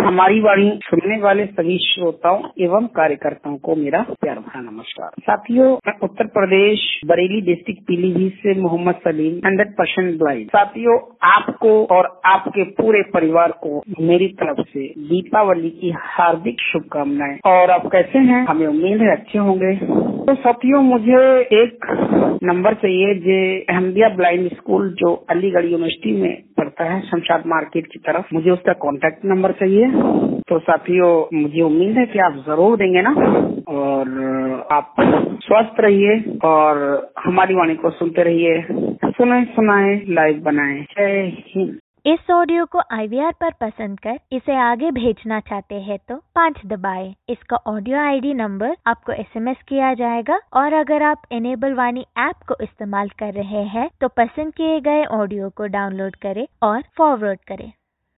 हमारी वाणी सुनने वाले सभी श्रोताओं एवं कार्यकर्ताओं को मेरा प्यार भरा नमस्कार। साथियों, मैं उत्तर प्रदेश बरेली डिस्ट्रिक्ट पीलीभीत से मोहम्मद सलीम 100% ब्लाइंड। साथियों, आपको और आपके पूरे परिवार को मेरी तरफ से दीपावली की हार्दिक शुभकामनाएं। और आप कैसे हैं? हमें उम्मीद है अच्छे होंगे। तो साथियों, मुझे एक नंबर चाहिए जो अहमदिया ब्लाइंड स्कूल जो अलीगढ़ यूनिवर्सिटी में पड़ता है, शमशाद मार्केट की तरफ, मुझे उसका कॉन्टेक्ट नंबर चाहिए। तो साथियों, मुझे उम्मीद है कि आप जरूर देंगे ना। और आप स्वस्थ रहिए और हमारी वाणी को सुनते रहिए। सुनाए सुनाए लाइव बनाए। जय हिंद। इस ऑडियो को IVR पर पसंद कर इसे आगे भेजना चाहते हैं तो 5 दबाएं। इसका ऑडियो ID नंबर आपको SMS किया जाएगा। और अगर आप इनेबल वाणी ऐप को इस्तेमाल कर रहे हैं तो पसंद किए गए ऑडियो को डाउनलोड करें और फॉरवर्ड करें।